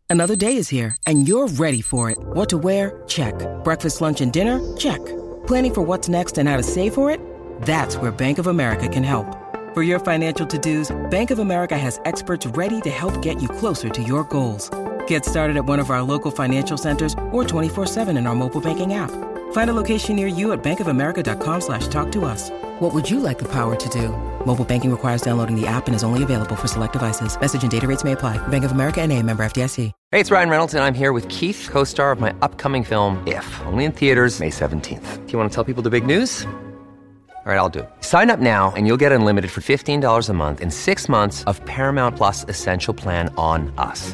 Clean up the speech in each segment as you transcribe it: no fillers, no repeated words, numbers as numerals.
Another day is here, and you're ready for it. What to wear? Check. Breakfast, lunch, and dinner? Check. Planning for what's next and how to save for it? That's where Bank of America can help. For your financial to-dos, Bank of America has experts ready to help get you closer to your goals. Get started at one of our local financial centers or 24/7 in our mobile banking app. Find a location near you at bankofamerica.com/talktous. What would you like the power to do? Mobile banking requires downloading the app and is only available for select devices. Message and data rates may apply. Bank of America N.A., member FDIC. Hey, it's Ryan Reynolds, and I'm here with Keith, co-star of my upcoming film, If, only in theaters May 17th. Do you want to tell people the big news? All right, I'll do it. Sign up now and you'll get unlimited for $15 a month and 6 months of Paramount Plus Essential Plan on us.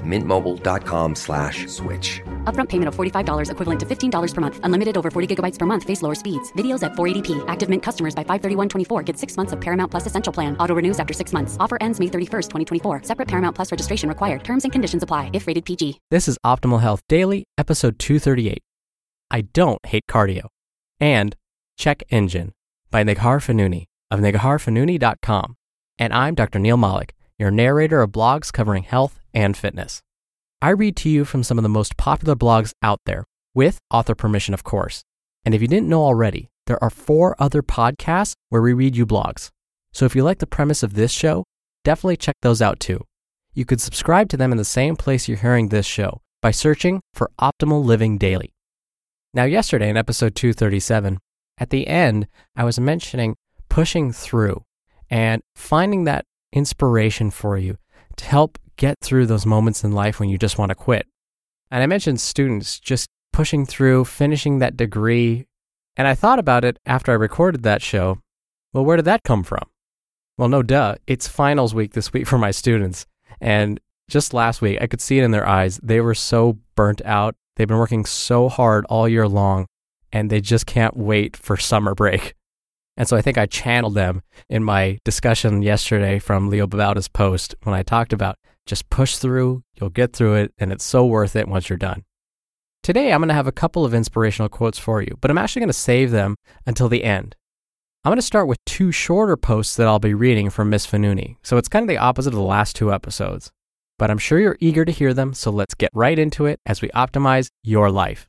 MintMobile.com/switch. Upfront payment of $45 equivalent to $15 per month. Unlimited over 40 gigabytes per month. Face lower speeds. Videos at 480p. Active Mint customers by 531.24 get 6 months of Paramount Plus Essential Plan. Auto renews after 6 months. Offer ends May 31st, 2024. Separate Paramount Plus registration required. Terms and conditions apply if rated PG. This is Optimal Health Daily, episode 238. I don't hate cardio. And Check Engine by Neghar Fonooni of negharfonooni.com. And I'm Dr. Neil Malik, your narrator of blogs covering health and fitness. I read to you from some of the most popular blogs out there, with author permission, of course. And if you didn't know already, there are 4 other podcasts where we read you blogs. So if you like the premise of this show, definitely check those out too. You could subscribe to them in the same place you're hearing this show by searching for Optimal Living Daily. Now, yesterday in episode 237, at the end, I was mentioning pushing through and finding that inspiration for you to help get through those moments in life when you just want to quit. And I mentioned students just pushing through, finishing that degree. And I thought about it after I recorded that show. Well, where did that come from? Well, no duh. It's finals week this week for my students. And just last week, I could see it in their eyes. They were so burnt out. They've been working so hard all year long, and they just can't wait for summer break. And so I think I channeled them in my discussion yesterday from Leo Babauta's post when I talked about just push through, you'll get through it, and it's so worth it once you're done. Today, I'm going to have a couple of inspirational quotes for you, but I'm actually going to save them until the end. I'm going to start with 2 shorter posts that I'll be reading from Miss Fonooni, so it's kind of the opposite of the last 2 episodes. But I'm sure you're eager to hear them, so let's get right into it as we optimize your life.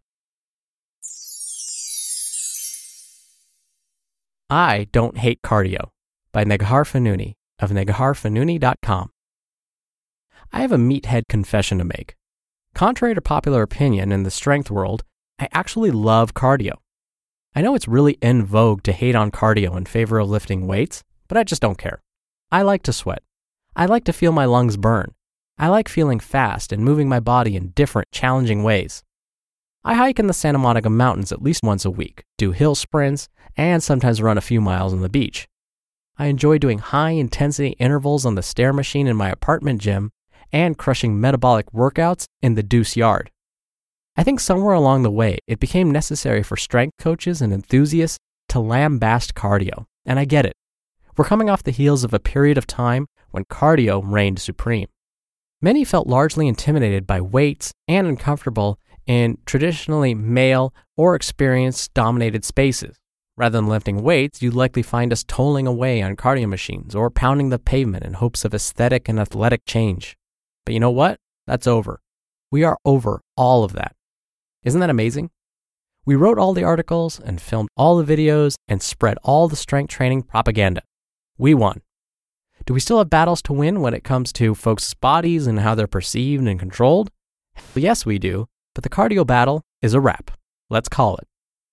I Don't Hate Cardio by Neghar Fonooni of negharfonooni.com. I have a meathead confession to make. Contrary to popular opinion in the strength world, I actually love cardio. I know it's really in vogue to hate on cardio in favor of lifting weights, but I just don't care. I like to sweat. I like to feel my lungs burn. I like feeling fast and moving my body in different, challenging ways. I hike in the Santa Monica Mountains at least once a week, do hill sprints, and sometimes run a few miles on the beach. I enjoy doing high-intensity intervals on the stair machine in my apartment gym and crushing metabolic workouts in the Deuce Yard. I think somewhere along the way, it became necessary for strength coaches and enthusiasts to lambaste cardio, and I get it. We're coming off the heels of a period of time when cardio reigned supreme. Many felt largely intimidated by weights and uncomfortable in traditionally male or experience-dominated spaces. Rather than lifting weights, you'd likely find us tolling away on cardio machines or pounding the pavement in hopes of aesthetic and athletic change. But you know what? That's over. We are over all of that. Isn't that amazing? We wrote all the articles and filmed all the videos and spread all the strength training propaganda. We won. Do we still have battles to win when it comes to folks' bodies and how they're perceived and controlled? Well, yes, we do, but the cardio battle is a wrap. Let's call it.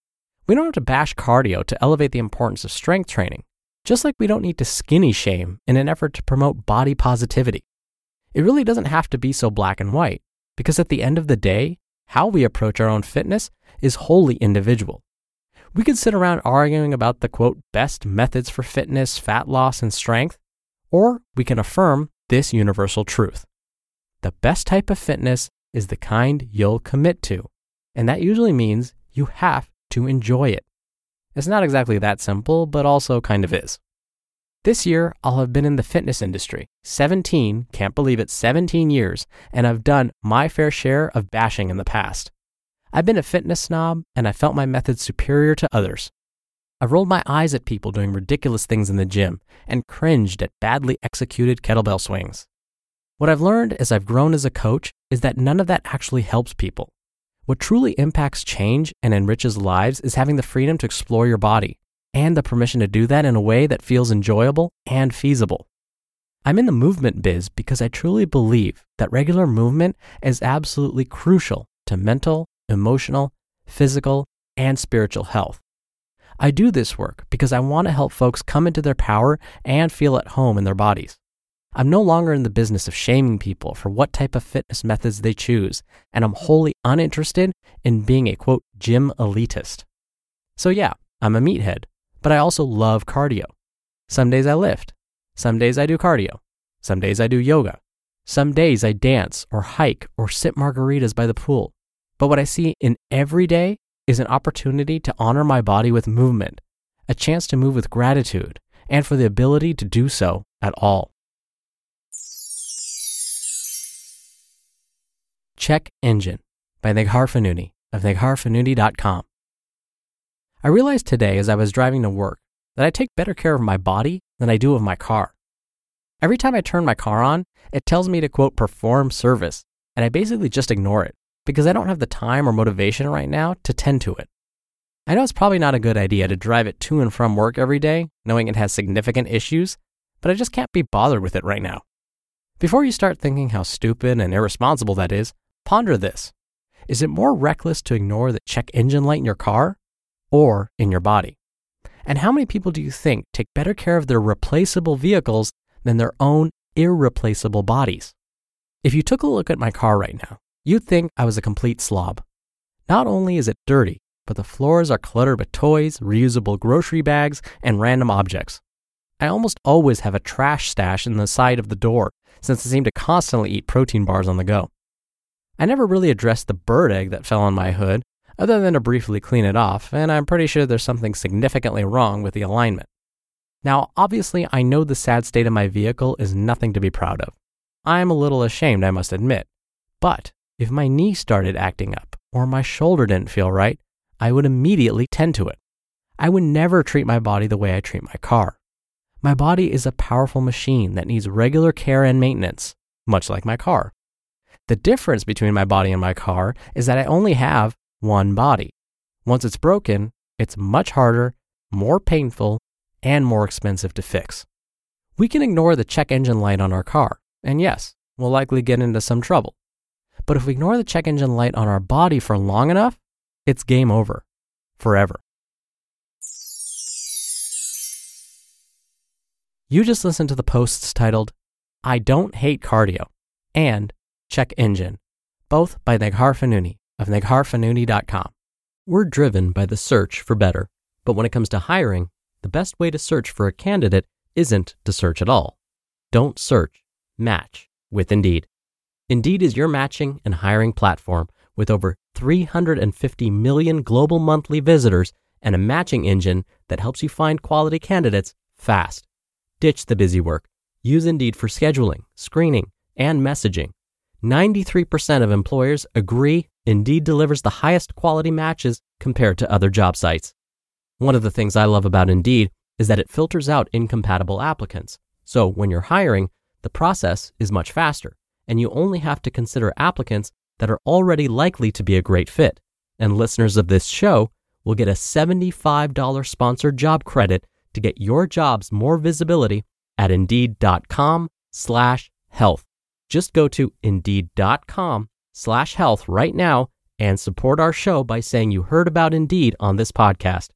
We don't have to bash cardio to elevate the importance of strength training, just like we don't need to skinny shame in an effort to promote body positivity. It really doesn't have to be so black and white, because at the end of the day, how we approach our own fitness is wholly individual. We could sit around arguing about the, quote, best methods for fitness, fat loss, and strength, or we can affirm this universal truth. The best type of fitness is the kind you'll commit to, and that usually means you have to enjoy it. It's not exactly that simple, but also kind of is. This year, I'll have been in the fitness industry, 17, can't believe it, 17 years, and I've done my fair share of bashing in the past. I've been a fitness snob, and I felt my methods superior to others. I've rolled my eyes at people doing ridiculous things in the gym and cringed at badly executed kettlebell swings. What I've learned as I've grown as a coach is that none of that actually helps people. What truly impacts change and enriches lives is having the freedom to explore your body and the permission to do that in a way that feels enjoyable and feasible. I'm in the movement biz because I truly believe that regular movement is absolutely crucial to mental, emotional, physical, and spiritual health. I do this work because I want to help folks come into their power and feel at home in their bodies. I'm no longer in the business of shaming people for what type of fitness methods they choose, and I'm wholly uninterested in being a, quote, gym elitist. So yeah, I'm a meathead, but I also love cardio. Some days I lift. Some days I do cardio. Some days I do yoga. Some days I dance or hike or sip margaritas by the pool. But what I see in every day is an opportunity to honor my body with movement, a chance to move with gratitude, and for the ability to do so at all. Check Engine by Neghar Fonooni of negharfonooni.com. I realized today as I was driving to work that I take better care of my body than I do of my car. Every time I turn my car on, it tells me to, quote, perform service, and I basically just ignore it because I don't have the time or motivation right now to tend to it. I know it's probably not a good idea to drive it to and from work every day, knowing it has significant issues, but I just can't be bothered with it right now. Before you start thinking how stupid and irresponsible that is, ponder this. Is it more reckless to ignore the check engine light in your car or in your body? And how many people do you think take better care of their replaceable vehicles than their own irreplaceable bodies? If you took a look at my car right now, you'd think I was a complete slob. Not only is it dirty, but the floors are cluttered with toys, reusable grocery bags, and random objects. I almost always have a trash stash in the side of the door since I seem to constantly eat protein bars on the go. I never really addressed the bird egg that fell on my hood, other than to briefly clean it off, and I'm pretty sure there's something significantly wrong with the alignment. Now, obviously, I know the sad state of my vehicle is nothing to be proud of. I'm a little ashamed, I must admit. But if my knee started acting up, or my shoulder didn't feel right, I would immediately tend to it. I would never treat my body the way I treat my car. My body is a powerful machine that needs regular care and maintenance, much like my car. The difference between my body and my car is that I only have one body. Once it's broken, it's much harder, more painful, and more expensive to fix. We can ignore the check engine light on our car, and yes, we'll likely get into some trouble. But if we ignore the check engine light on our body for long enough, it's game over, forever. You just listened to the posts titled, I Don't Hate Cardio, and Check Engine, both by Neghar Fonooni of negharfonooni.com. We're driven by the search for better, but when it comes to hiring, the best way to search for a candidate isn't to search at all. Don't search, match with Indeed. Indeed is your matching and hiring platform with over 350 million global monthly visitors and a matching engine that helps you find quality candidates fast. Ditch the busy work. Use Indeed for scheduling, screening, and messaging. 93% of employers agree Indeed delivers the highest quality matches compared to other job sites. One of the things I love about Indeed is that it filters out incompatible applicants. So when you're hiring, the process is much faster, and you only have to consider applicants that are already likely to be a great fit. And listeners of this show will get a $75 sponsored job credit to get your jobs more visibility at Indeed.com/health. Just go to Indeed.com/health right now and support our show by saying you heard about Indeed on this podcast.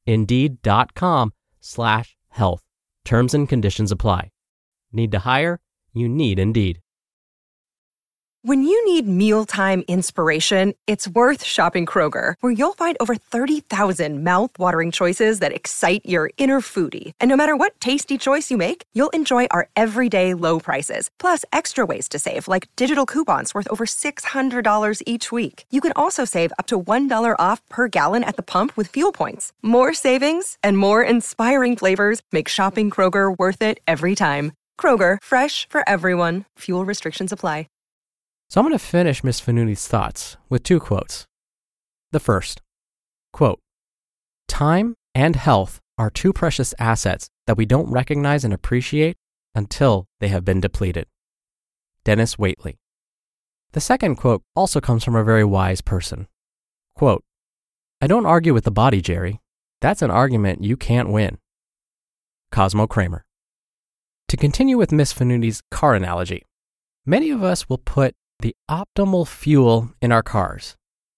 Indeed.com/health. Terms and conditions apply. Need to hire? You need Indeed. When you need mealtime inspiration, it's worth shopping Kroger, where you'll find over 30,000 mouth-watering choices that excite your inner foodie. And no matter what tasty choice you make, you'll enjoy our everyday low prices, plus extra ways to save, like digital coupons worth over $600 each week. You can also save up to $1 off per gallon at the pump with fuel points. More savings and more inspiring flavors make shopping Kroger worth it every time. Kroger, fresh for everyone. Fuel restrictions apply. So I'm going to finish Ms. Fonooni's thoughts with two quotes. The first, quote, "Time and health are two precious assets that we don't recognize and appreciate until they have been depleted." Dennis Waitley. The second quote also comes from a very wise person. Quote, "I don't argue with the body, Jerry. That's an argument you can't win." Cosmo Kramer. To continue with Miss Fanuni's car analogy, many of us will put the optimal fuel in our cars,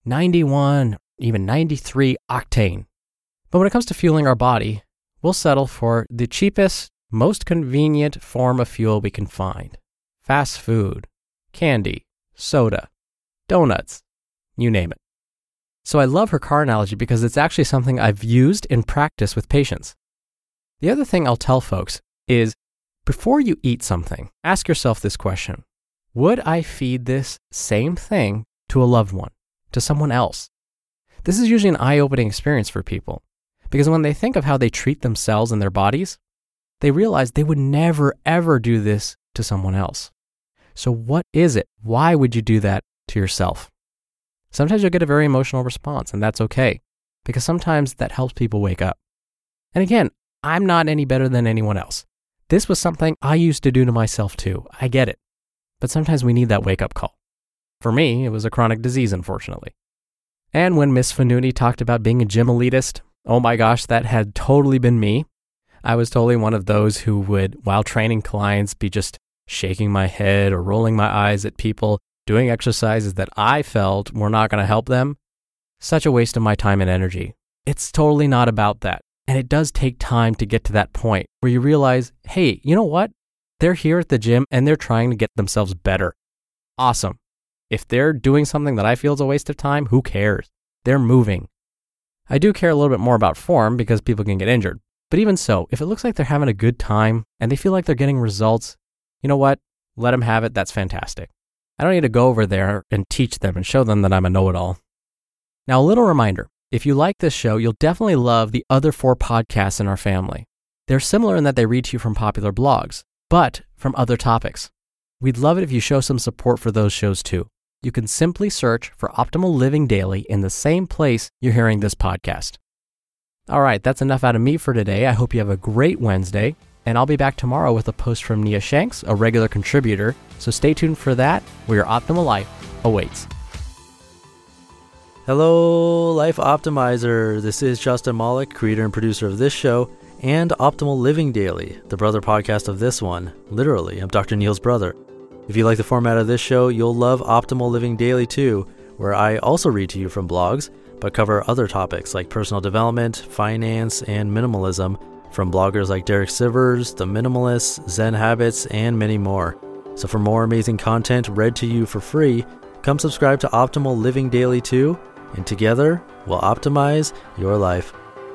91, even 93 octane. But when it comes to fueling our body, we'll settle for the cheapest, most convenient form of fuel we can find. Fast food, candy, soda, donuts, you name it. So I love her car analogy because it's actually something I've used in practice with patients. The other thing I'll tell folks is, before you eat something, ask yourself this question: would I feed this same thing to a loved one, to someone else? This is usually an eye-opening experience for people, because when they think of how they treat themselves and their bodies, they realize they would never, ever do this to someone else. So what is it? Why would you do that to yourself? Sometimes you'll get a very emotional response, and that's okay, because sometimes that helps people wake up. And again, I'm not any better than anyone else. This was something I used to do to myself too. I get it. But sometimes we need that wake-up call. For me, it was a chronic disease, unfortunately. And when Miss Fanuni talked about being a gym elitist, oh my gosh, that had totally been me. I was totally one of those who would, while training clients, be just shaking my head or rolling my eyes at people doing exercises that I felt were not going to help them. Such a waste of my time and energy. It's totally not about that. And it does take time to get to that point where you realize, hey, you know what? They're here at the gym and they're trying to get themselves better. Awesome. If they're doing something that I feel is a waste of time, who cares? They're moving. I do care a little bit more about form because people can get injured. But even so, if it looks like they're having a good time and they feel like they're getting results, you know what? Let them have it. That's fantastic. I don't need to go over there and teach them and show them that I'm a know-it-all. Now, a little reminder. If you like this show, you'll definitely love the other 4 podcasts in our family. They're similar in that they read to you from popular blogs, but from other topics. We'd love it if you show some support for those shows too. You can simply search for Optimal Living Daily in the same place you're hearing this podcast. All right, that's enough out of me for today. I hope you have a great Wednesday, and I'll be back tomorrow with a post from Nia Shanks, a regular contributor. So stay tuned for that, where your optimal life awaits. Hello, Life Optimizer. This is Justin Malik, creator and producer of this show and Optimal Living Daily, the brother podcast of this one. Literally, I'm Dr. Neil's brother. If you like the format of this show, you'll love Optimal Living Daily too, where I also read to you from blogs, but cover other topics like personal development, finance, and minimalism from bloggers like Derek Sivers, The Minimalists, Zen Habits, and many more. So for more amazing content read to you for free, come subscribe to Optimal Living Daily too, and together, we'll optimize your life.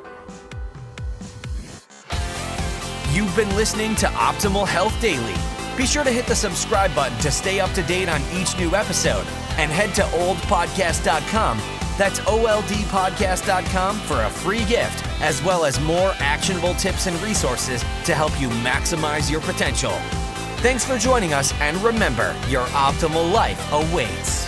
You've been listening to Optimal Health Daily. Be sure to hit the subscribe button to stay up to date on each new episode, and head to oldpodcast.com. That's oldpodcast.com for a free gift, as well as more actionable tips and resources to help you maximize your potential. Thanks for joining us, and remember, your optimal life awaits.